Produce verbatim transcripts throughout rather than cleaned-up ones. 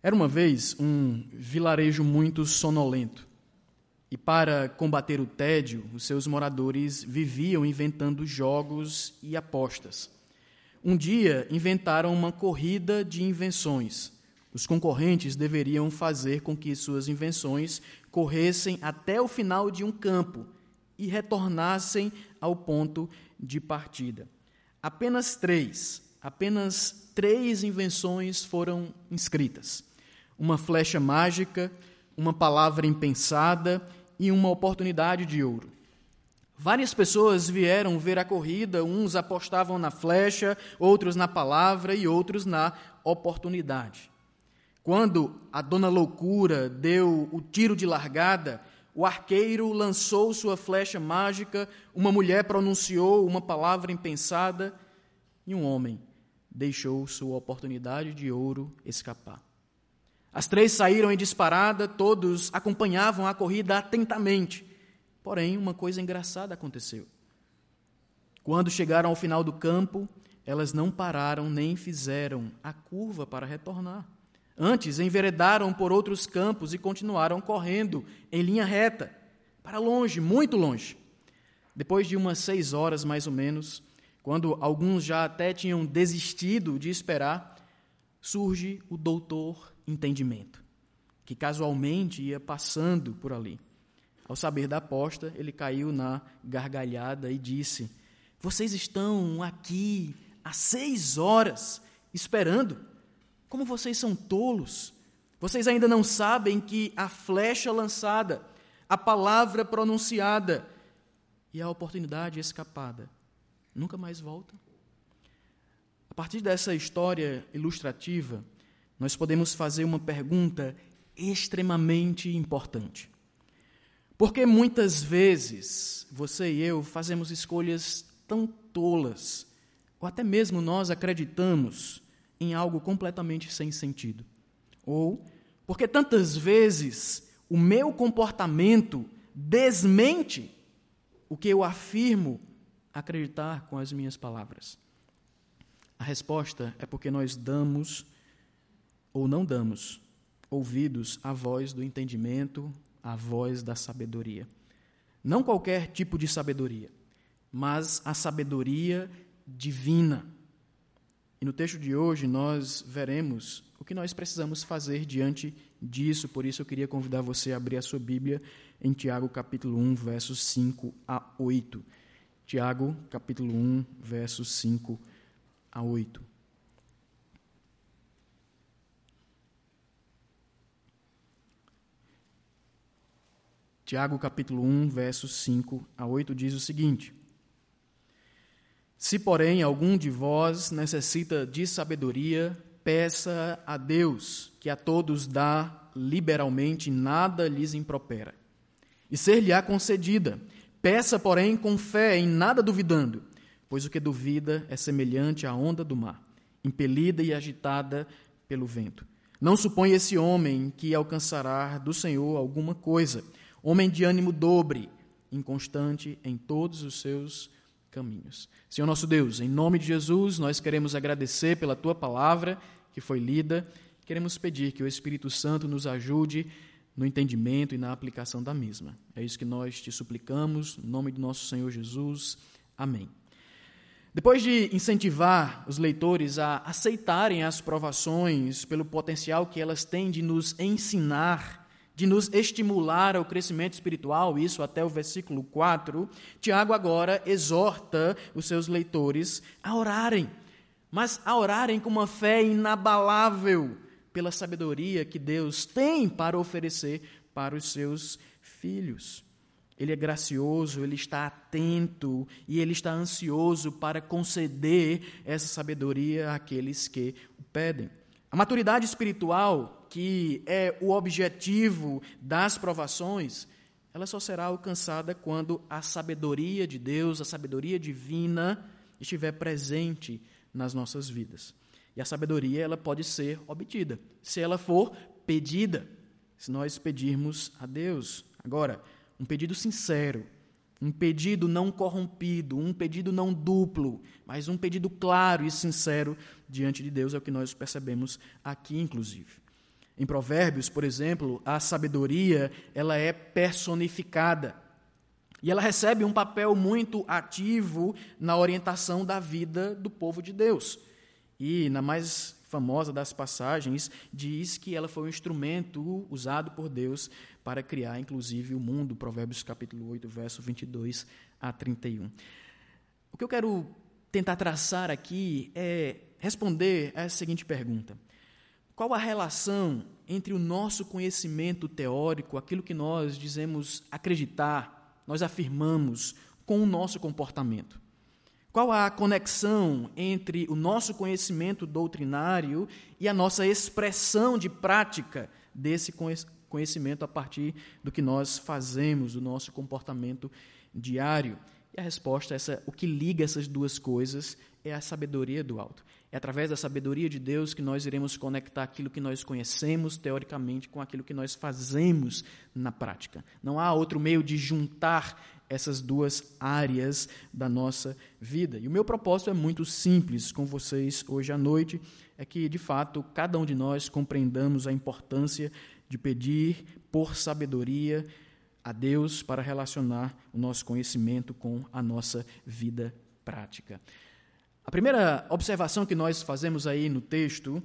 Era uma vez um vilarejo muito sonolento, e para combater o tédio, os seus moradores viviam inventando jogos e apostas. Um dia inventaram uma corrida de invenções. Os concorrentes deveriam fazer com que suas invenções corressem até o final de um campo e retornassem ao ponto de partida. Apenas três, apenas três invenções foram inscritas. Uma flecha mágica, uma palavra impensada e uma oportunidade de ouro. Várias pessoas vieram ver a corrida, uns apostavam na flecha, outros na palavra e outros na oportunidade. Quando a dona Loucura deu o tiro de largada, o arqueiro lançou sua flecha mágica, uma mulher pronunciou uma palavra impensada e um homem deixou sua oportunidade de ouro escapar. As três saíram em disparada, todos acompanhavam a corrida atentamente. Porém, uma coisa engraçada aconteceu. Quando chegaram ao final do campo, elas não pararam nem fizeram a curva para retornar. Antes, enveredaram por outros campos e continuaram correndo em linha reta, para longe, muito longe. Depois de umas seis horas, mais ou menos, quando alguns já até tinham desistido de esperar, surge o doutor Entendimento, que casualmente ia passando por ali. Ao saber da aposta, ele caiu na gargalhada e disse: "Vocês estão aqui há seis horas esperando? Como vocês são tolos! Vocês ainda não sabem que a flecha lançada, a palavra pronunciada e a oportunidade escapada nunca mais voltam?" A partir dessa história ilustrativa, nós podemos fazer uma pergunta extremamente importante. Porque muitas vezes você e eu fazemos escolhas tão tolas, ou até mesmo nós acreditamos em algo completamente sem sentido. Ou porque tantas vezes o meu comportamento desmente o que eu afirmo acreditar com as minhas palavras. A resposta é porque nós damos ou não damos ouvidos à voz do entendimento, à voz da sabedoria. Não qualquer tipo de sabedoria, mas a sabedoria divina. E no texto de hoje nós veremos o que nós precisamos fazer diante disso. Por isso eu queria convidar você a abrir a sua Bíblia em Tiago capítulo um, versos cinco a oito. Tiago capítulo um, versos cinco a oito. Tiago, capítulo um, versos cinco a oito, diz o seguinte: "Se, porém, algum de vós necessita de sabedoria, peça a Deus, que a todos dá liberalmente, nada lhes impropera, e ser-lhe-á concedida. Peça, porém, com fé, em nada duvidando, pois o que duvida é semelhante à onda do mar, impelida e agitada pelo vento. Não suponha esse homem que alcançará do Senhor alguma coisa. Homem de ânimo dobre, inconstante em todos os seus caminhos." Senhor nosso Deus, em nome de Jesus, nós queremos agradecer pela Tua palavra que foi lida. Queremos pedir que o Espírito Santo nos ajude no entendimento e na aplicação da mesma. É isso que nós te suplicamos, em nome do nosso Senhor Jesus. Amém. Depois de incentivar os leitores a aceitarem as provações pelo potencial que elas têm de nos ensinar, de nos estimular ao crescimento espiritual, isso até o versículo quatro, Tiago agora exorta os seus leitores a orarem, mas a orarem com uma fé inabalável pela sabedoria que Deus tem para oferecer para os seus filhos. Ele é gracioso, ele está atento e ele está ansioso para conceder essa sabedoria àqueles que o pedem. A maturidade espiritual, que é o objetivo das provações, ela só será alcançada quando a sabedoria de Deus, a sabedoria divina, estiver presente nas nossas vidas. E a sabedoria, ela pode ser obtida, se ela for pedida, se nós pedirmos a Deus. Agora, um pedido sincero, um pedido não corrompido, um pedido não duplo, mas um pedido claro e sincero diante de Deus, é o que nós percebemos aqui, inclusive. Em Provérbios, por exemplo, a sabedoria ela é personificada. E ela recebe um papel muito ativo na orientação da vida do povo de Deus. E, na mais famosa das passagens, diz que ela foi um instrumento usado por Deus para criar, inclusive, o mundo. Provérbios capítulo oito, verso vinte e dois a trinta e um. O que eu quero tentar traçar aqui é responder a essa seguinte pergunta. Qual a relação entre o nosso conhecimento teórico, aquilo que nós dizemos acreditar, nós afirmamos, com o nosso comportamento? Qual a conexão entre o nosso conhecimento doutrinário e a nossa expressão de prática desse conhecimento a partir do que nós fazemos, do nosso comportamento diário? E a resposta, essa, o que liga essas duas coisas, é a sabedoria do alto. É através da sabedoria de Deus que nós iremos conectar aquilo que nós conhecemos teoricamente com aquilo que nós fazemos na prática. Não há outro meio de juntar essas duas áreas da nossa vida. E o meu propósito é muito simples com vocês hoje à noite, é que, de fato, cada um de nós compreendamos a importância de pedir por sabedoria a Deus para relacionar o nosso conhecimento com a nossa vida prática. A primeira observação que nós fazemos aí no texto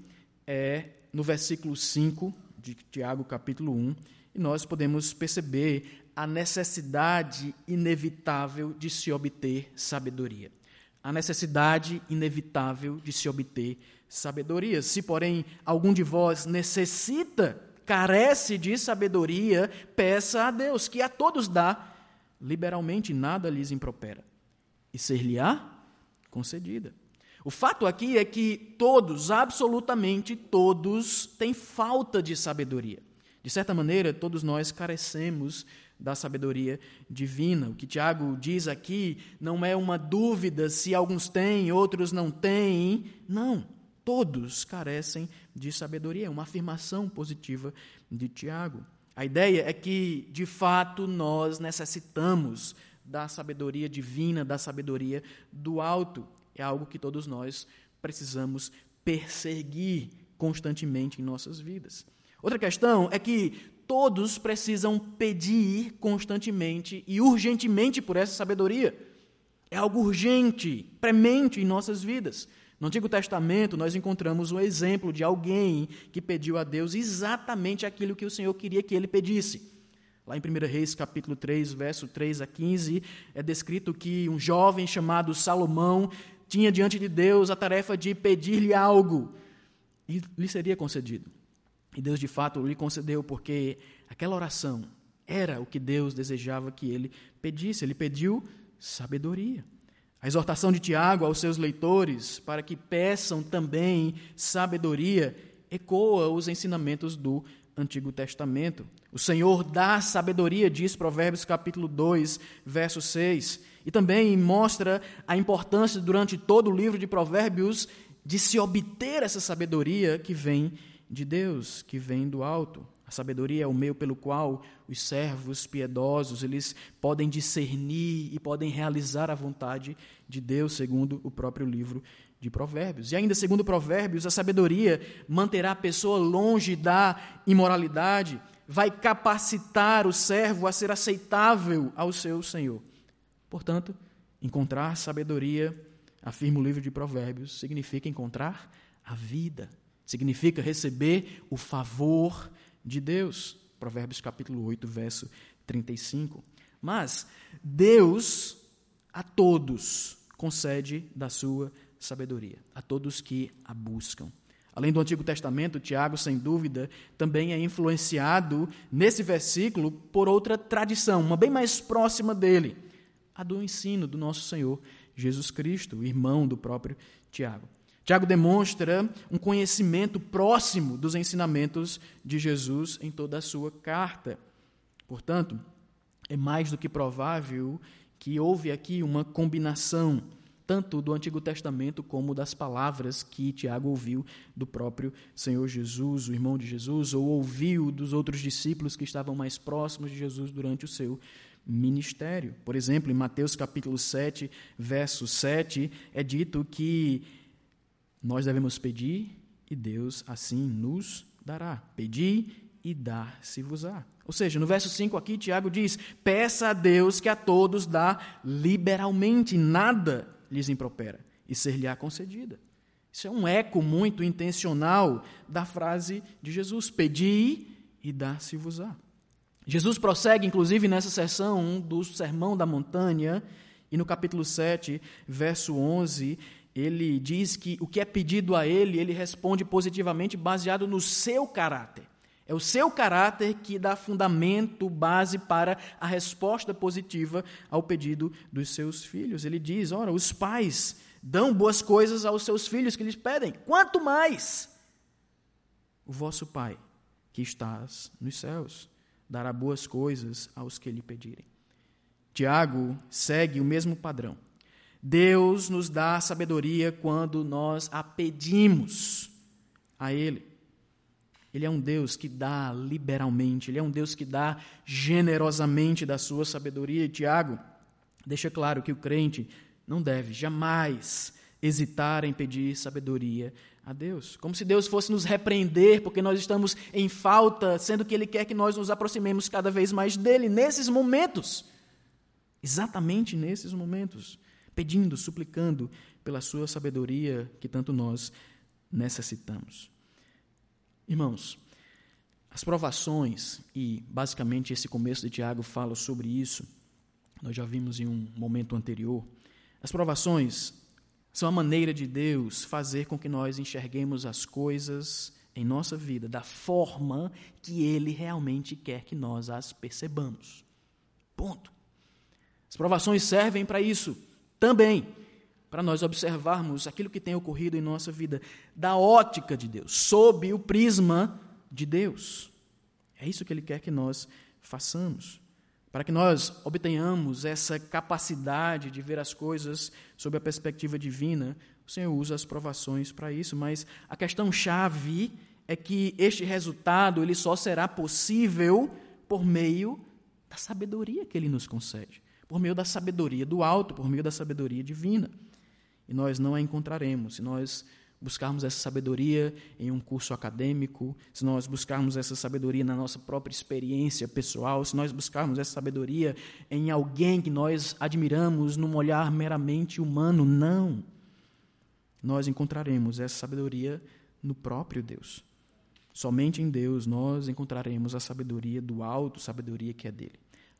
é no versículo cinco de Tiago, capítulo um, e nós podemos perceber a necessidade inevitável de se obter sabedoria. A necessidade inevitável de se obter sabedoria. Se, porém, algum de vós necessita, carece de sabedoria, peça a Deus, que a todos dá, liberalmente nada lhes impropera, e ser-lhe-á concedida. O fato aqui é que todos, absolutamente todos, têm falta de sabedoria. De certa maneira, todos nós carecemos da sabedoria divina. O que Tiago diz aqui não é uma dúvida se alguns têm, outros não têm. Não, todos carecem de sabedoria. É uma afirmação positiva de Tiago. A ideia é que, de fato, nós necessitamos da sabedoria divina, da sabedoria do alto. É algo que todos nós precisamos perseguir constantemente em nossas vidas. Outra questão é que todos precisam pedir constantemente e urgentemente por essa sabedoria. É algo urgente, premente em nossas vidas. No Antigo Testamento, nós encontramos um exemplo de alguém que pediu a Deus exatamente aquilo que o Senhor queria que ele pedisse. Lá em primeiro Reis, capítulo três, verso três a quinze, é descrito que um jovem chamado Salomão tinha diante de Deus a tarefa de pedir-lhe algo, e lhe seria concedido. E Deus, de fato, lhe concedeu, porque aquela oração era o que Deus desejava que ele pedisse. Ele pediu sabedoria. A exortação de Tiago aos seus leitores para que peçam também sabedoria ecoa os ensinamentos do Antigo Testamento. O Senhor dá sabedoria, diz Provérbios capítulo dois, verso seis, e também mostra a importância durante todo o livro de Provérbios de se obter essa sabedoria que vem de Deus, que vem do alto. A sabedoria é o meio pelo qual os servos piedosos eles podem discernir e podem realizar a vontade de Deus, segundo o próprio livro de Provérbios. E ainda segundo Provérbios, a sabedoria manterá a pessoa longe da imoralidade, vai capacitar o servo a ser aceitável ao seu Senhor. Portanto, encontrar sabedoria, afirma o livro de Provérbios, significa encontrar a vida, significa receber o favor de Deus. Provérbios capítulo oito, verso trinta e cinco. Mas Deus a todos concede da sua sabedoria, a todos que a buscam. Além do Antigo Testamento, Tiago, sem dúvida, também é influenciado nesse versículo por outra tradição, uma bem mais próxima dele, a do ensino do nosso Senhor Jesus Cristo, irmão do próprio Tiago. Tiago demonstra um conhecimento próximo dos ensinamentos de Jesus em toda a sua carta. Portanto, é mais do que provável que houve aqui uma combinação tanto do Antigo Testamento como das palavras que Tiago ouviu do próprio Senhor Jesus, o irmão de Jesus, ou ouviu dos outros discípulos que estavam mais próximos de Jesus durante o seu ministério. Por exemplo, em Mateus capítulo sete, verso sete, é dito que nós devemos pedir e Deus assim nos dará. Pedi e dar-se-vos-á. Ou seja, no verso cinco aqui, Tiago diz, peça a Deus que a todos dá liberalmente, nada lhes impropera, e ser-lhe-á concedida. Isso é um eco muito intencional da frase de Jesus, pedi e dar-se-vos-á. Jesus prossegue, inclusive, nessa seção do Sermão da Montanha, e no capítulo sete, verso onze, ele diz que o que é pedido a ele, ele responde positivamente baseado no seu caráter. É o seu caráter que dá fundamento, base para a resposta positiva ao pedido dos seus filhos. Ele diz, ora, os pais dão boas coisas aos seus filhos que lhes pedem. Quanto mais o vosso Pai, que estás nos céus, dará boas coisas aos que lhe pedirem. Tiago segue o mesmo padrão. Deus nos dá sabedoria quando nós a pedimos a Ele. Ele é um Deus que dá liberalmente, Ele é um Deus que dá generosamente da sua sabedoria. E Tiago deixa claro que o crente não deve jamais hesitar em pedir sabedoria a Deus. Como se Deus fosse nos repreender porque nós estamos em falta, sendo que Ele quer que nós nos aproximemos cada vez mais dEle nesses momentos. Exatamente nesses momentos. Pedindo, suplicando pela sua sabedoria que tanto nós necessitamos. Irmãos, as provações, e basicamente esse começo de Tiago fala sobre isso, nós já vimos em um momento anterior, as provações são a maneira de Deus fazer com que nós enxerguemos as coisas em nossa vida da forma que Ele realmente quer que nós as percebamos. Ponto. As provações servem para isso também, para nós observarmos aquilo que tem ocorrido em nossa vida da ótica de Deus, sob o prisma de Deus. É isso que Ele quer que nós façamos, para que nós obtenhamos essa capacidade de ver as coisas sob a perspectiva divina. O Senhor usa as provações para isso, mas a questão-chave é que este resultado ele só será possível por meio da sabedoria que Ele nos concede, por meio da sabedoria do alto, por meio da sabedoria divina. E nós não a encontraremos se nós buscarmos essa sabedoria em um curso acadêmico, se nós buscarmos essa sabedoria na nossa própria experiência pessoal, se nós buscarmos essa sabedoria em alguém que nós admiramos num olhar meramente humano. Não. Nós encontraremos essa sabedoria no próprio Deus. Somente em Deus nós encontraremos a sabedoria do alto, sabedoria que é dele.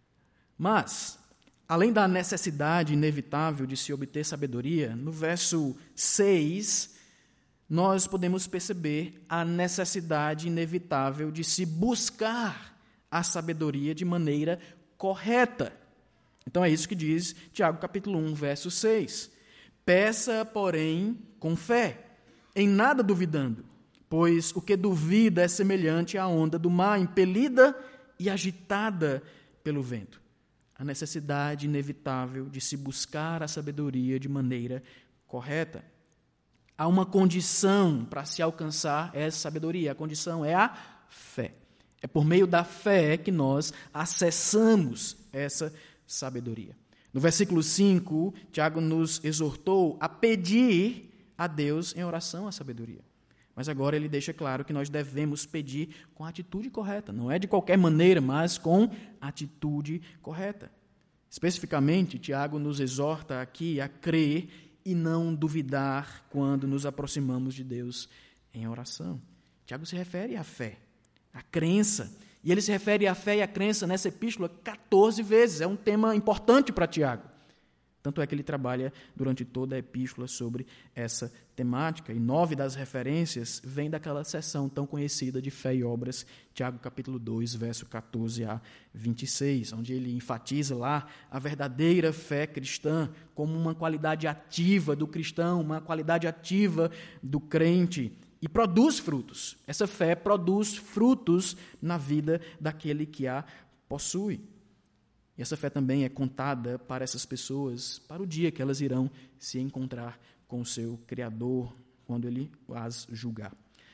Mas, além da necessidade inevitável de se obter sabedoria, no verso seis, nós podemos perceber a necessidade inevitável de se buscar a sabedoria de maneira correta. Então é isso que diz Tiago capítulo um, verso seis. Peça, porém, com fé, em nada duvidando, pois o que duvida é semelhante à onda do mar, impelida e agitada pelo vento. A necessidade inevitável de se buscar a sabedoria de maneira correta. Há uma condição para se alcançar essa sabedoria. A condição é a fé. É por meio da fé que nós acessamos essa sabedoria. No versículo cinco, Tiago nos exortou a pedir a Deus em oração a sabedoria. Mas agora ele deixa claro que nós devemos pedir com a atitude correta. Não é de qualquer maneira, mas com atitude correta. Especificamente, Tiago nos exorta aqui a crer e não duvidar quando nos aproximamos de Deus em oração. Tiago se refere à fé, à crença. E ele se refere à fé e à crença nessa epístola quatorze vezes. É um tema importante para Tiago. Tanto é que ele trabalha durante toda a epístola sobre essa temática. E nove das referências vêm daquela seção tão conhecida de fé e obras, Tiago capítulo dois, verso catorze a vinte e seis, onde ele enfatiza lá a verdadeira fé cristã como uma qualidade ativa do cristão, uma qualidade ativa do crente, e produz frutos. Essa fé produz frutos na vida daquele que a possui. E essa fé também é contada para essas pessoas para o dia que elas irão se encontrar com o seu Criador, quando Ele as julgar.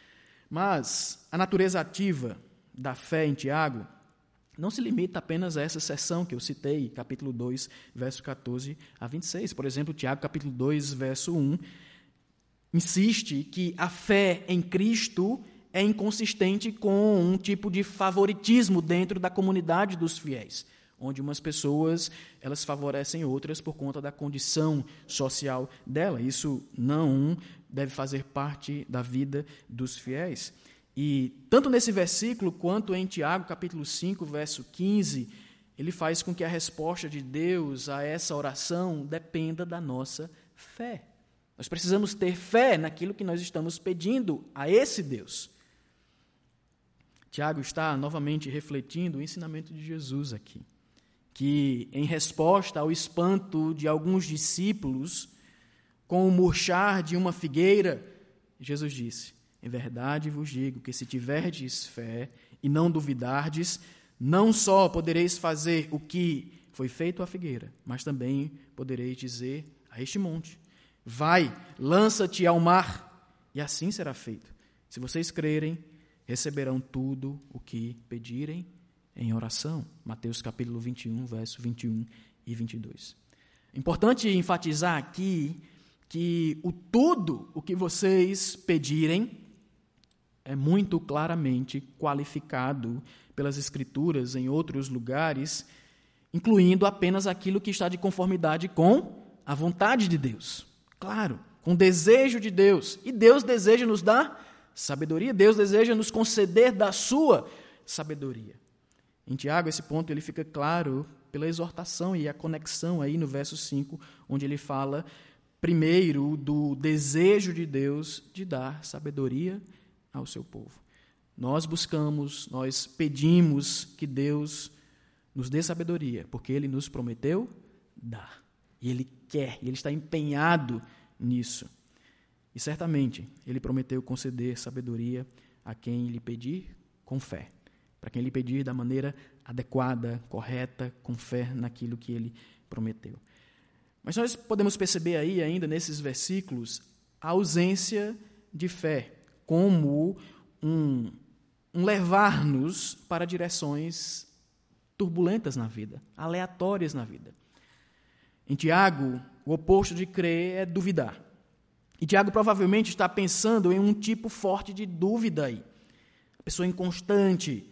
Mas a natureza ativa da fé em Tiago não se limita apenas a essa seção que eu citei, capítulo dois, verso catorze a vinte e seis. Por exemplo, Tiago, capítulo dois, verso um, insiste que a fé em Cristo é inconsistente com um tipo de favoritismo dentro da comunidade dos fiéis, onde umas pessoas elas favorecem outras por conta da condição social dela. Isso não deve fazer parte da vida dos fiéis. E tanto nesse versículo quanto em Tiago, capítulo cinco, verso quinze, ele faz com que a resposta de Deus a essa oração dependa da nossa fé. Nós precisamos ter fé naquilo que nós estamos pedindo a esse Deus. Tiago está novamente refletindo o ensinamento de Jesus aqui, que em resposta ao espanto de alguns discípulos com o murchar de uma figueira, Jesus disse: em verdade vos digo que se tiverdes fé e não duvidardes, não só podereis fazer o que foi feito à figueira, mas também podereis dizer a este monte: vai, lança-te ao mar, e assim será feito. Se vocês crerem, receberão tudo o que pedirem em oração. Mateus capítulo vinte e um, verso vinte e um e vinte e dois. Importante enfatizar aqui que o tudo o que vocês pedirem é muito claramente qualificado pelas Escrituras em outros lugares, incluindo apenas aquilo que está de conformidade com a vontade de Deus. Claro, com o desejo de Deus. E Deus deseja nos dar sabedoria, Deus deseja nos conceder da sua sabedoria. Em Tiago, esse ponto ele fica claro pela exortação e a conexão aí no verso cinco, onde ele fala primeiro do desejo de Deus de dar sabedoria ao seu povo. Nós buscamos, nós pedimos que Deus nos dê sabedoria, porque Ele nos prometeu dar. E Ele quer, e Ele está empenhado nisso. E certamente Ele prometeu conceder sabedoria a quem lhe pedir com fé, para quem lhe pedir da maneira adequada, correta, com fé naquilo que Ele prometeu. Mas nós podemos perceber aí ainda nesses versículos a ausência de fé, como um, um levar-nos para direções turbulentas na vida, aleatórias na vida. Em Tiago, o oposto de crer é duvidar. E Tiago provavelmente está pensando em um tipo forte de dúvida aí. A pessoa inconstante,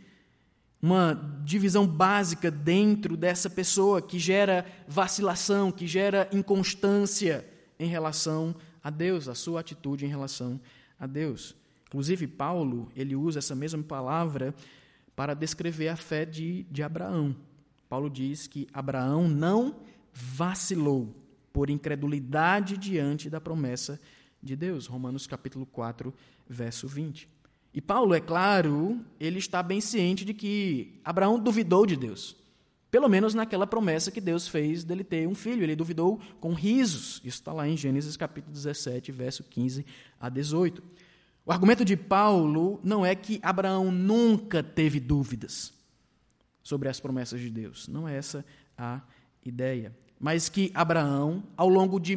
uma divisão básica dentro dessa pessoa que gera vacilação, que gera inconstância em relação a Deus, a sua atitude em relação a Deus. Inclusive, Paulo, ele usa essa mesma palavra para descrever a fé de, de Abraão. Paulo diz que Abraão não vacilou por incredulidade diante da promessa de Deus. Romanos capítulo quatro, verso vinte. E Paulo, é claro, ele está bem ciente de que Abraão duvidou de Deus. Pelo menos naquela promessa que Deus fez dele ter um filho. Ele duvidou com risos. Isso está lá em Gênesis capítulo dezessete, verso quinze a dezoito. O argumento de Paulo não é que Abraão nunca teve dúvidas sobre as promessas de Deus. Não é essa a ideia. Mas que Abraão, ao longo de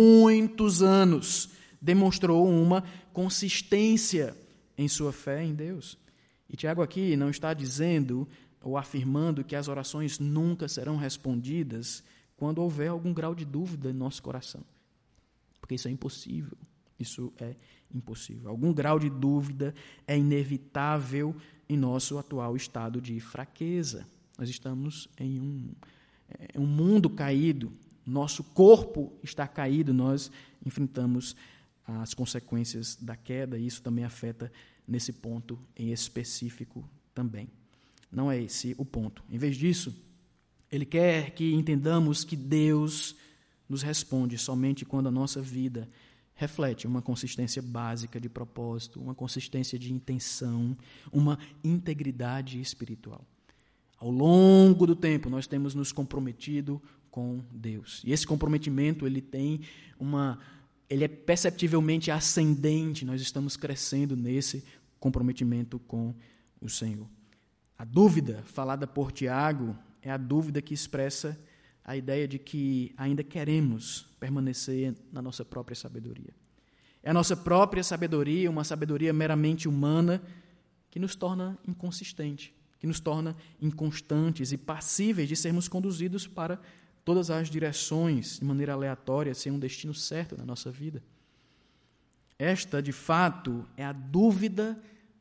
muitos anos, demonstrou uma consistência em sua fé em Deus. E Tiago aqui não está dizendo ou afirmando que as orações nunca serão respondidas quando houver algum grau de dúvida em nosso coração. Porque isso é impossível. Isso é impossível. Algum grau de dúvida é inevitável em nosso atual estado de fraqueza. Nós estamos em um, é, um mundo caído, nosso corpo está caído, nós enfrentamos as consequências da queda, e isso também afeta nesse ponto em específico também. Não é esse o ponto. Em vez disso, ele quer que entendamos que Deus nos responde somente quando a nossa vida reflete uma consistência básica de propósito, uma consistência de intenção, uma integridade espiritual. Ao longo do tempo, nós temos nos comprometido com Deus. E esse comprometimento, ele tem uma, ele é perceptivelmente ascendente, nós estamos crescendo nesse comprometimento com o Senhor. A dúvida falada por Tiago é a dúvida que expressa a ideia de que ainda queremos permanecer na nossa própria sabedoria. É a nossa própria sabedoria, uma sabedoria meramente humana, que nos torna inconsistente, que nos torna inconstantes e passíveis de sermos conduzidos para todas as direções, de maneira aleatória, sem um destino certo na nossa vida. Esta, de fato, é a dúvida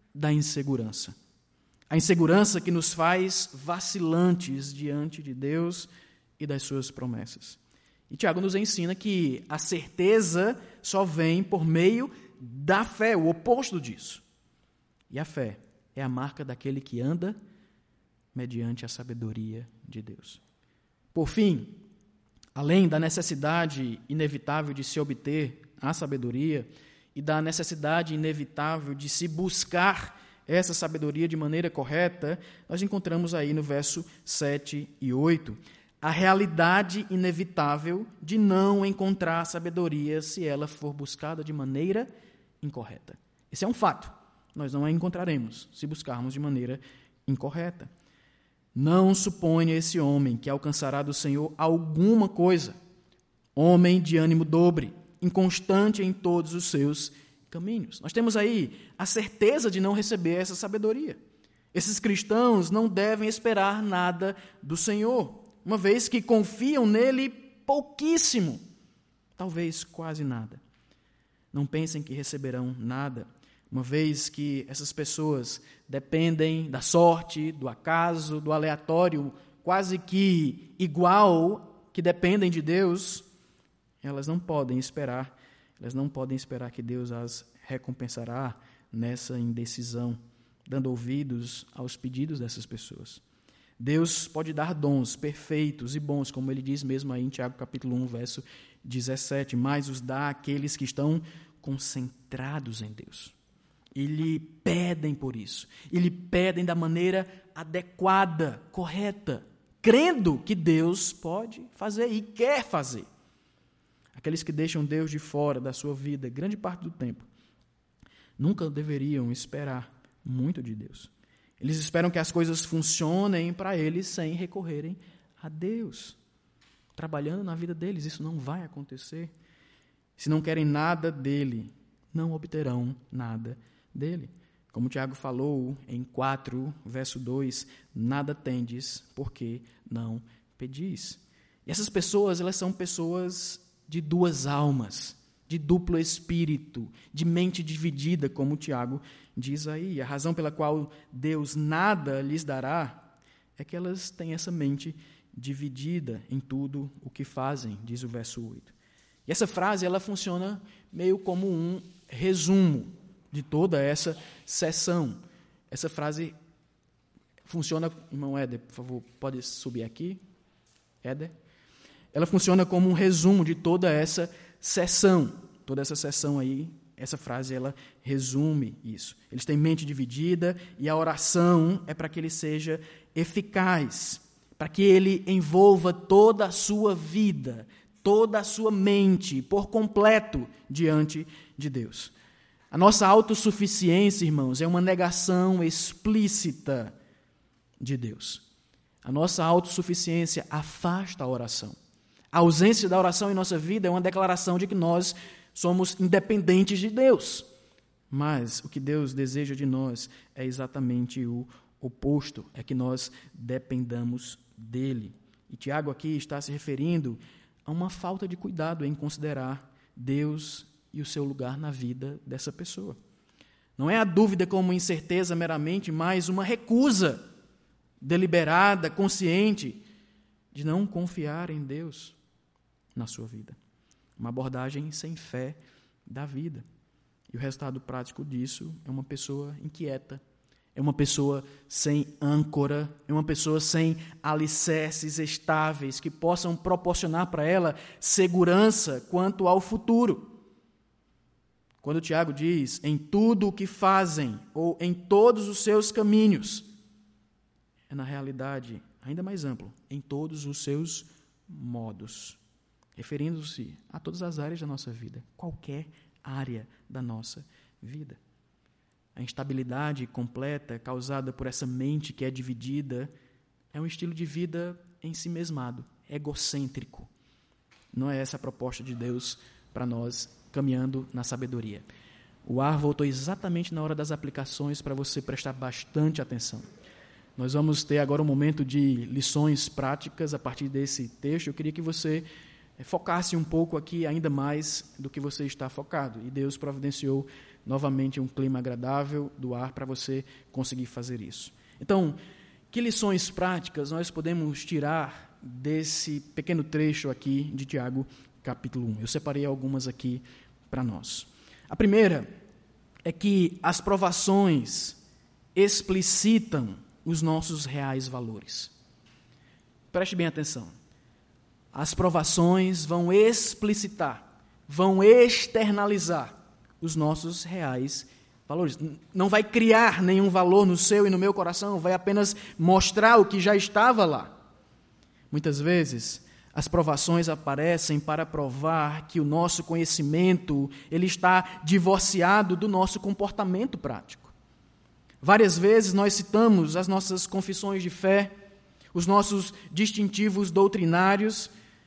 da insegurança. A insegurança que nos faz vacilantes diante de Deus e das suas promessas. E Tiago nos ensina que a certeza só vem por meio da fé, o oposto disso. E a fé é a marca daquele que anda mediante a sabedoria de Deus. Por fim, além da necessidade inevitável de se obter a sabedoria e da necessidade inevitável de se buscar essa sabedoria de maneira correta, nós encontramos aí no verso sete e oito a realidade inevitável de não encontrar sabedoria se ela for buscada de maneira incorreta. Esse é um fato. Nós não a encontraremos se buscarmos de maneira incorreta. Não suponha esse homem que alcançará do Senhor alguma coisa. Homem de ânimo dobre, inconstante em todos os seus caminhos. Nós temos aí a certeza de não receber essa sabedoria. Esses cristãos não devem esperar nada do Senhor, uma vez que confiam nele pouquíssimo, talvez quase nada. Não pensem que receberão nada, uma vez que essas pessoas dependem da sorte, do acaso, do aleatório, quase que igual, que dependem de Deus. Elas não podem esperar, elas não podem esperar que Deus as recompensará nessa indecisão, dando ouvidos aos pedidos dessas pessoas. Deus pode dar dons perfeitos e bons, como ele diz mesmo aí em Tiago capítulo um, verso dezessete, mas os dá àqueles que estão concentrados em Deus. E lhe pedem por isso, e lhe pedem da maneira adequada, correta, crendo que Deus pode fazer e quer fazer. Aqueles que deixam Deus de fora da sua vida grande parte do tempo, nunca deveriam esperar muito de Deus. Eles esperam que as coisas funcionem para eles sem recorrerem a Deus. Trabalhando na vida deles, isso não vai acontecer. Se não querem nada dele, não obterão nada dele. Como Tiago falou em quatro, verso dois, nada tendes porque não pedis. E essas pessoas, elas são pessoas de duas almas, de duplo espírito, de mente dividida, como Tiago diz aí. A razão pela qual Deus nada lhes dará é que elas têm essa mente dividida em tudo o que fazem, diz o verso oito. E essa frase, ela funciona meio como um resumo de toda essa sessão. Essa frase funciona, irmão Éder, por favor, pode subir aqui, Éder? Ela funciona como um resumo de toda essa sessão. Toda essa sessão aí, essa frase, ela resume isso. Eles têm mente dividida e a oração é para que ele seja eficaz, para que ele envolva toda a sua vida, toda a sua mente, por completo, diante de Deus. A nossa autossuficiência, irmãos, é uma negação explícita de Deus. A nossa autossuficiência afasta a oração. A ausência da oração em nossa vida é uma declaração de que nós somos independentes de Deus. Mas o que Deus deseja de nós é exatamente o oposto, é que nós dependamos dele. E Tiago aqui está se referindo a uma falta de cuidado em considerar Deus e o seu lugar na vida dessa pessoa. Não é a dúvida como incerteza meramente, mas uma recusa deliberada, consciente, de não confiar em Deus na sua vida. Uma abordagem sem fé da vida. E o resultado prático disso é uma pessoa inquieta, é uma pessoa sem âncora, é uma pessoa sem alicerces estáveis que possam proporcionar para ela segurança quanto ao futuro. Quando Tiago diz, em tudo o que fazem, ou em todos os seus caminhos, é na realidade ainda mais amplo, em todos os seus modos, referindo-se a todas as áreas da nossa vida, qualquer área da nossa vida. A instabilidade completa causada por essa mente que é dividida é um estilo de vida em si mesmado, egocêntrico. Não é essa a proposta de Deus para nós, caminhando na sabedoria. O ar voltou exatamente na hora das aplicações para você prestar bastante atenção. Nós vamos ter agora um momento de lições práticas a partir desse texto. Eu queria que você focasse um pouco aqui ainda mais do que você está focado. E Deus providenciou novamente um clima agradável do ar para você conseguir fazer isso. Então, que lições práticas nós podemos tirar desse pequeno trecho aqui de Tiago, capítulo um? Eu separei algumas aqui para nós. A primeira é que as provações explicitam os nossos reais valores. Preste bem atenção. As provações vão explicitar, vão externalizar os nossos reais valores. Não vai criar nenhum valor no seu e no meu coração, vai apenas mostrar o que já estava lá. Muitas vezes, as provações aparecem para provar que o nosso conhecimento ele está divorciado do nosso comportamento prático. Várias vezes nós citamos as nossas confissões de fé, os nossos distintivos doutrinários,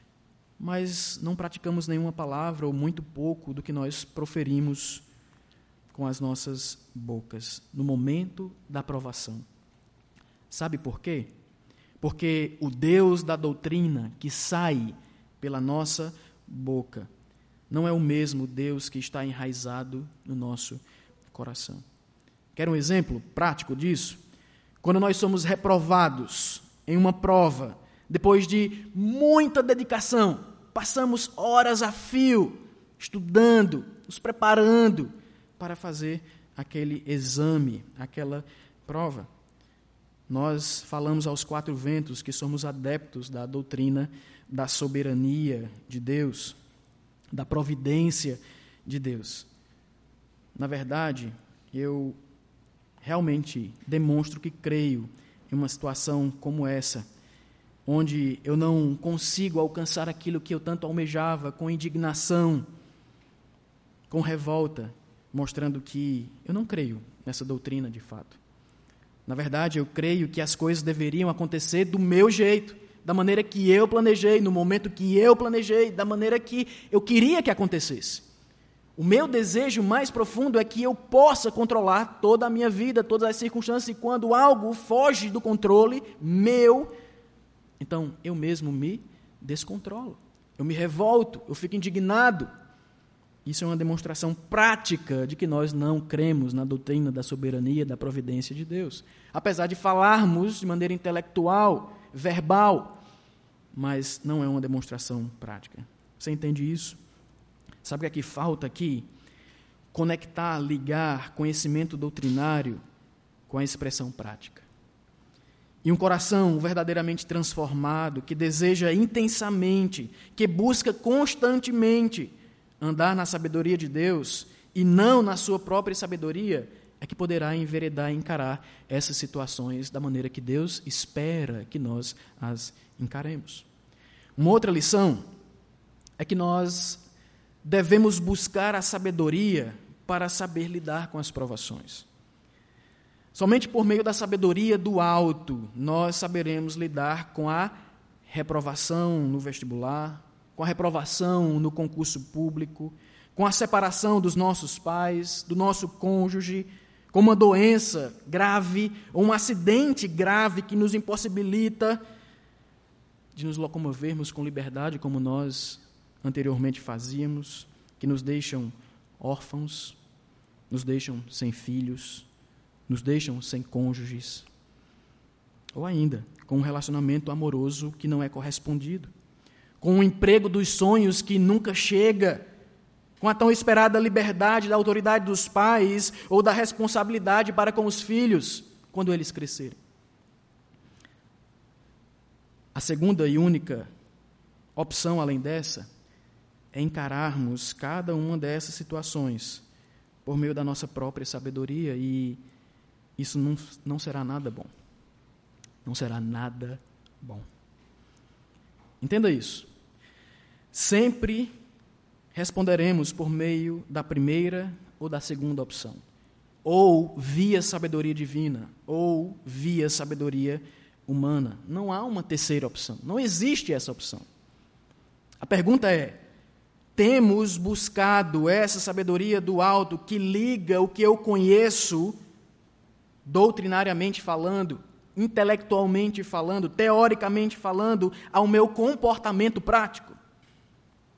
mas não praticamos nenhuma palavra ou muito pouco do que nós proferimos com as nossas bocas no momento da provação. Sabe por quê? Porque o Deus da doutrina que sai pela nossa boca não é o mesmo Deus que está enraizado no nosso coração. Quer um exemplo prático disso? Quando nós somos reprovados em uma prova, depois de muita dedicação, passamos horas a fio, estudando, nos preparando para fazer aquele exame, aquela prova. Nós falamos aos quatro ventos que somos adeptos da doutrina da soberania de Deus, da providência de Deus. Na verdade, eu realmente demonstro que creio em uma situação como essa, onde eu não consigo alcançar aquilo que eu tanto almejava, com indignação, com revolta, mostrando que eu não creio nessa doutrina de fato. Na verdade, eu creio que as coisas deveriam acontecer do meu jeito, da maneira que eu planejei, no momento que eu planejei, da maneira que eu queria que acontecesse. O meu desejo mais profundo é que eu possa controlar toda a minha vida, todas as circunstâncias, e quando algo foge do controle meu, então eu mesmo me descontrolo, eu me revolto, eu fico indignado. Isso é uma demonstração prática de que nós não cremos na doutrina da soberania, da providência de Deus. Apesar de falarmos de maneira intelectual, verbal, mas não é uma demonstração prática. Você entende isso? Sabe o que é que falta aqui? Conectar, ligar conhecimento doutrinário com a expressão prática. E um coração verdadeiramente transformado, que deseja intensamente, que busca constantemente andar na sabedoria de Deus e não na sua própria sabedoria, é que poderá enveredar e encarar essas situações da maneira que Deus espera que nós as encaremos. Uma outra lição é que nós devemos buscar a sabedoria para saber lidar com as provações. Somente por meio da sabedoria do alto nós saberemos lidar com a reprovação no vestibular, com a reprovação no concurso público, com a separação dos nossos pais, do nosso cônjuge, com uma doença grave ou um acidente grave que nos impossibilita de nos locomovermos com liberdade como nós anteriormente fazíamos, que nos deixam órfãos, nos deixam sem filhos, nos deixam sem cônjuges, ou ainda com um relacionamento amoroso que não é correspondido, com um emprego dos sonhos que nunca chega, com a tão esperada liberdade da autoridade dos pais ou da responsabilidade para com os filhos quando eles crescerem. A segunda e única opção além dessa é encararmos cada uma dessas situações por meio da nossa própria sabedoria, e isso não, não será nada bom. Não será nada bom. Entenda isso. Sempre responderemos por meio da primeira ou da segunda opção. Ou via sabedoria divina, ou via sabedoria humana. Não há uma terceira opção. Não existe essa opção. A pergunta é: temos buscado essa sabedoria do alto que liga o que eu conheço, doutrinariamente falando, intelectualmente falando, teoricamente falando, ao meu comportamento prático?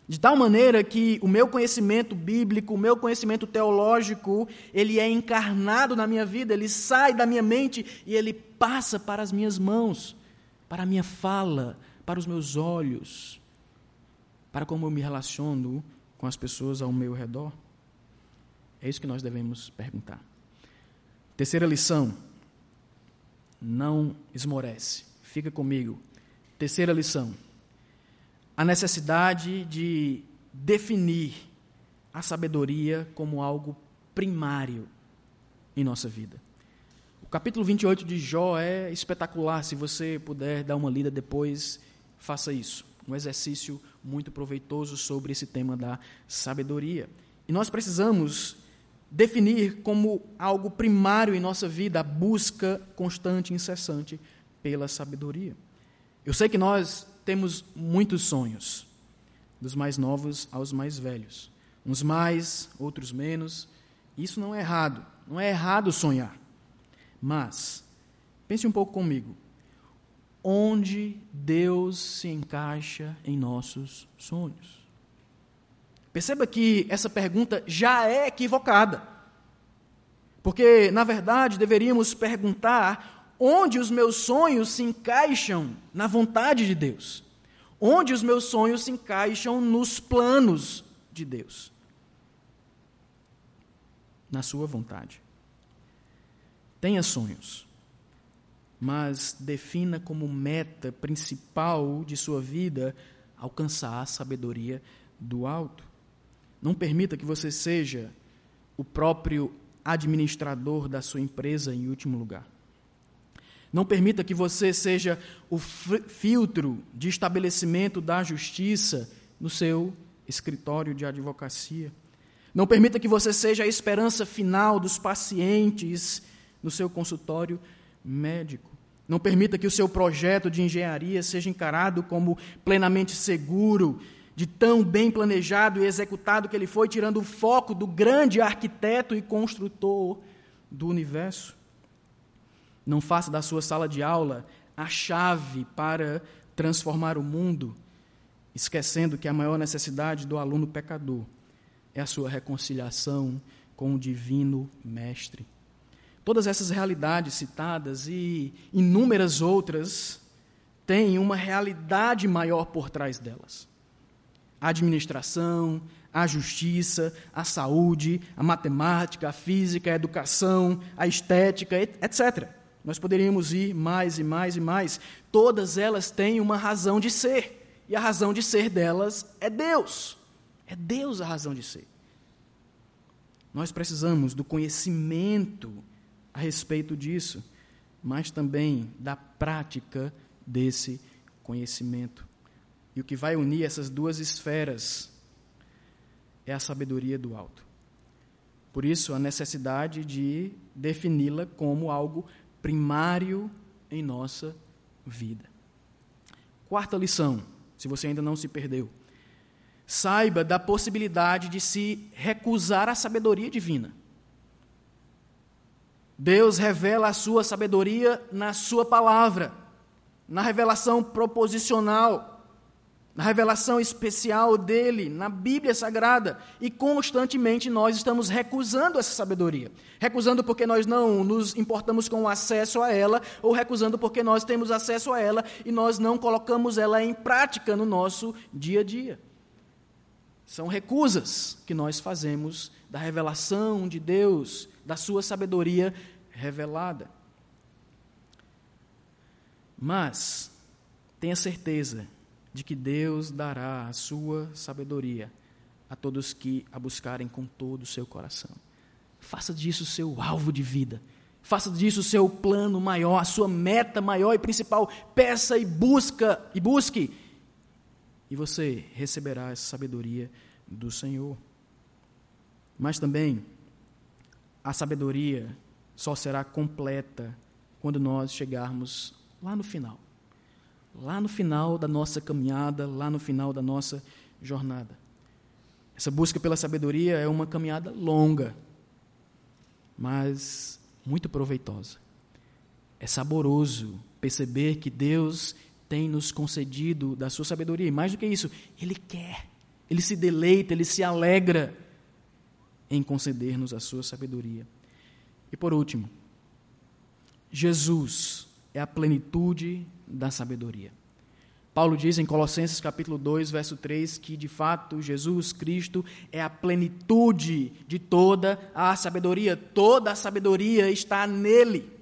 De tal maneira que o meu conhecimento bíblico, o meu conhecimento teológico, ele é encarnado na minha vida, ele sai da minha mente e ele passa para as minhas mãos, para a minha fala, para os meus olhos, para como eu me relaciono com as pessoas ao meu redor. É isso que nós devemos perguntar. Terceira lição, não esmorece. Fica comigo. Terceira lição. A necessidade de definir a sabedoria como algo primário em nossa vida. O capítulo vinte e oito de Jó é espetacular. Se você puder dar uma lida depois, faça isso. Um exercício muito proveitoso sobre esse tema da sabedoria. E nós precisamos definir como algo primário em nossa vida a busca constante e incessante pela sabedoria. Eu sei que nós temos muitos sonhos, dos mais novos aos mais velhos. Uns mais, outros menos. Isso não é errado. Não é errado sonhar. Mas, pense um pouco comigo. Onde Deus se encaixa em nossos sonhos? Perceba que essa pergunta já é equivocada. Porque, na verdade, deveríamos perguntar onde os meus sonhos se encaixam na vontade de Deus. Onde os meus sonhos se encaixam nos planos de Deus. Na sua vontade. Tenha sonhos, mas defina como meta principal de sua vida alcançar a sabedoria do alto. Não permita que você seja o próprio administrador da sua empresa em último lugar. Não permita que você seja o filtro de estabelecimento da justiça no seu escritório de advocacia. Não permita que você seja a esperança final dos pacientes no seu consultório médico. Não permita que o seu projeto de engenharia seja encarado como plenamente seguro, de tão bem planejado e executado que ele foi, tirando o foco do grande arquiteto e construtor do universo. Não faça da sua sala de aula a chave para transformar o mundo, esquecendo que a maior necessidade do aluno pecador é a sua reconciliação com o divino mestre. Todas essas realidades citadas e inúmeras outras têm uma realidade maior por trás delas. A administração, a justiça, a saúde, a matemática, a física, a educação, a estética, etcétera. Nós poderíamos ir mais e mais e mais. Todas elas têm uma razão de ser. E a razão de ser delas é Deus. É Deus a razão de ser. Nós precisamos do conhecimento a respeito disso, mas também da prática desse conhecimento. E o que vai unir essas duas esferas é a sabedoria do alto. Por isso, a necessidade de defini-la como algo primário em nossa vida. Quarta lição, se você ainda não se perdeu. Saiba da possibilidade de se recusar à sabedoria divina. Deus revela a sua sabedoria na sua palavra, na revelação proposicional, na revelação especial dele, na Bíblia Sagrada, e constantemente nós estamos recusando essa sabedoria. Recusando porque nós não nos importamos com o acesso a ela, ou recusando porque nós temos acesso a ela e nós não colocamos ela em prática no nosso dia a dia. São recusas que nós fazemos da revelação de Deus, da sua sabedoria revelada. Mas tenha certeza de que Deus dará a sua sabedoria a todos que a buscarem com todo o seu coração. Faça disso o seu alvo de vida. Faça disso o seu plano maior, a sua meta maior e principal. Peça e busca e busque. E você receberá essa sabedoria do Senhor. Mas também a sabedoria só será completa quando nós chegarmos lá no final. Lá no final da nossa caminhada, lá no final da nossa jornada. Essa busca pela sabedoria é uma caminhada longa, mas muito proveitosa. É saboroso perceber que Deus tem nos concedido da sua sabedoria. E mais do que isso, Ele quer, Ele se deleita, Ele se alegra em conceder-nos a sua sabedoria. E por último, Jesus é a plenitude da sabedoria. Paulo diz em Colossenses capítulo dois, verso três, que de fato Jesus Cristo é a plenitude de toda a sabedoria. Toda a sabedoria está nele.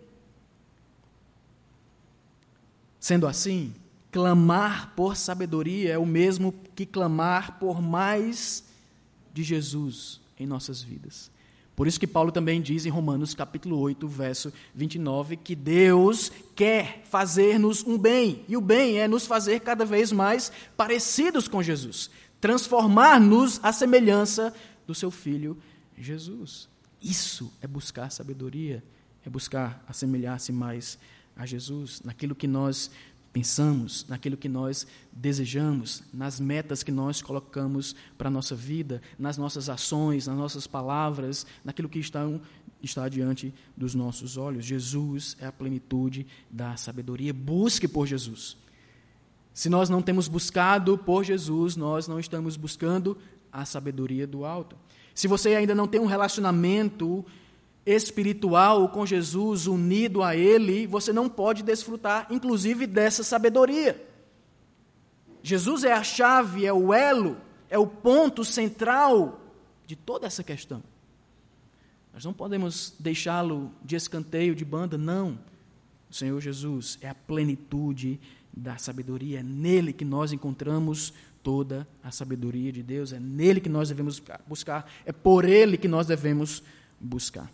Sendo assim, clamar por sabedoria é o mesmo que clamar por mais de Jesus em nossas vidas. Por isso que Paulo também diz em Romanos capítulo oito, verso vinte e nove, que Deus quer fazer-nos um bem, e o bem é nos fazer cada vez mais parecidos com Jesus, transformar-nos à semelhança do seu Filho Jesus. Isso é buscar sabedoria, é buscar assemelhar-se mais a Jesus, naquilo que nós pensamos, naquilo que nós desejamos, nas metas que nós colocamos para a nossa vida, nas nossas ações, nas nossas palavras, naquilo que está, está diante dos nossos olhos. Jesus é a plenitude da sabedoria. Busque por Jesus. Se nós não temos buscado por Jesus, nós não estamos buscando a sabedoria do alto. Se você ainda não tem um relacionamento espiritual com Jesus, unido a Ele, você não pode desfrutar, inclusive, dessa sabedoria. Jesus é a chave, é o elo, é o ponto central de toda essa questão. Nós não podemos deixá-lo de escanteio, de banda, não. O Senhor Jesus é a plenitude da sabedoria, é nele que nós encontramos toda a sabedoria de Deus, é nele que nós devemos buscar, é por Ele que nós devemos buscar.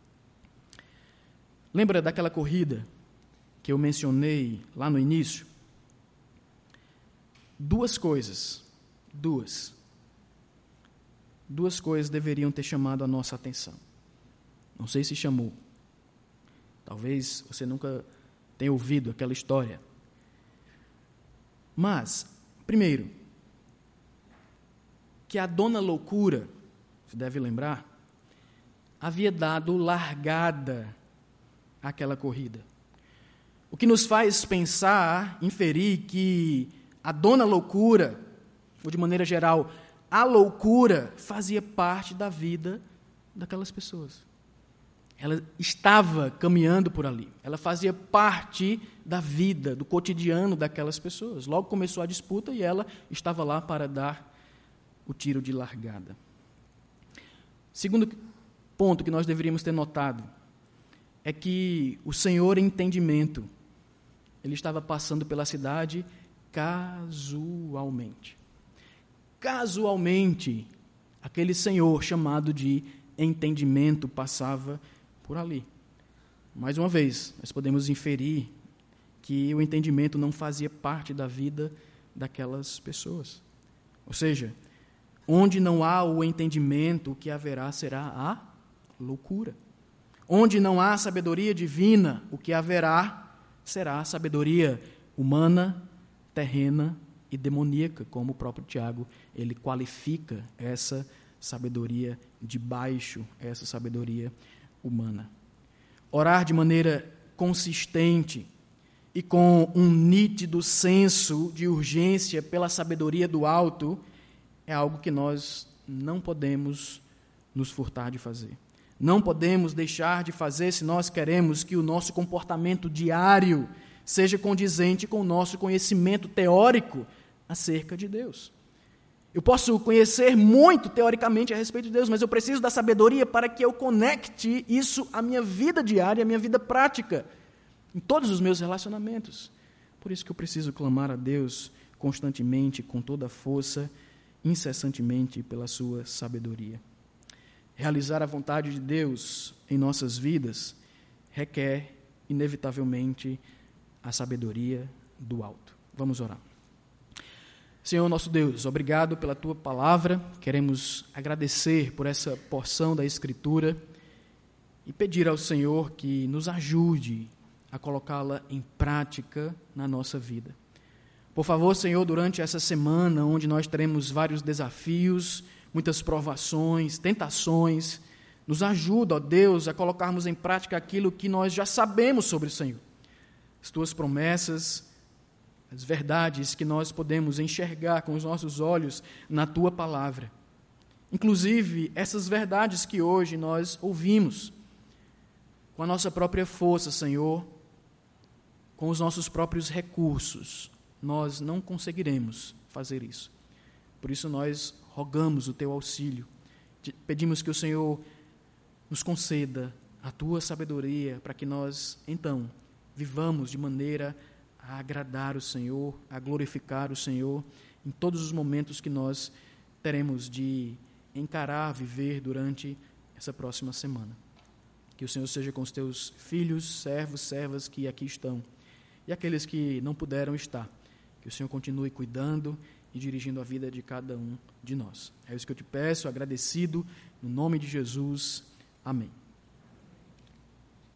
Lembra daquela corrida que eu mencionei lá no início? Duas coisas, duas, duas coisas deveriam ter chamado a nossa atenção. Não sei se chamou. Talvez você nunca tenha ouvido aquela história. Mas, primeiro, que a dona Loucura, você deve lembrar, havia dado largada àquela corrida. O que nos faz pensar, inferir que a dona Loucura, ou de maneira geral, a loucura fazia parte da vida daquelas pessoas. Ela estava caminhando por ali. Ela fazia parte da vida, do cotidiano daquelas pessoas. Logo começou a disputa e ela estava lá para dar o tiro de largada. Segundo ponto que nós deveríamos ter notado é que o Senhor Entendimento, ele estava passando pela cidade casualmente. Casualmente, aquele Senhor chamado de Entendimento passava por ali. Mais uma vez, nós podemos inferir que o entendimento não fazia parte da vida daquelas pessoas. Ou seja, onde não há o entendimento, o que haverá será a loucura. Onde não há sabedoria divina, o que haverá será a sabedoria humana, terrena e demoníaca, como o próprio Tiago, ele qualifica essa sabedoria de baixo, essa sabedoria humana. Orar de maneira consistente e com um nítido senso de urgência pela sabedoria do alto é algo que nós não podemos nos furtar de fazer. Não podemos deixar de fazer se nós queremos que o nosso comportamento diário seja condizente com o nosso conhecimento teórico acerca de Deus. Eu posso conhecer muito teoricamente a respeito de Deus, mas eu preciso da sabedoria para que eu conecte isso à minha vida diária, à minha vida prática, em todos os meus relacionamentos. Por isso que eu preciso clamar a Deus constantemente, com toda a força, incessantemente pela sua sabedoria. Realizar a vontade de Deus em nossas vidas requer, inevitavelmente, a sabedoria do alto. Vamos orar. Senhor nosso Deus, obrigado pela Tua palavra. Queremos agradecer por essa porção da Escritura e pedir ao Senhor que nos ajude a colocá-la em prática na nossa vida. Por favor, Senhor, durante essa semana, onde nós teremos vários desafios, muitas provações, tentações, nos ajuda, ó Deus, a colocarmos em prática aquilo que nós já sabemos sobre o Senhor. As Tuas promessas, as verdades que nós podemos enxergar com os nossos olhos na Tua palavra. Inclusive, essas verdades que hoje nós ouvimos, com a nossa própria força, Senhor, com os nossos próprios recursos, nós não conseguiremos fazer isso. Por isso nós rogamos o Teu auxílio, pedimos que o Senhor nos conceda a Tua sabedoria para que nós, então, vivamos de maneira a agradar o Senhor, a glorificar o Senhor em todos os momentos que nós teremos de encarar, viver durante essa próxima semana. Que o Senhor seja com os Teus filhos, servos, servas que aqui estão e aqueles que não puderam estar. Que o Senhor continue cuidando e dirigindo a vida de cada um de nós. É isso que eu te peço, agradecido, no nome de Jesus. Amém.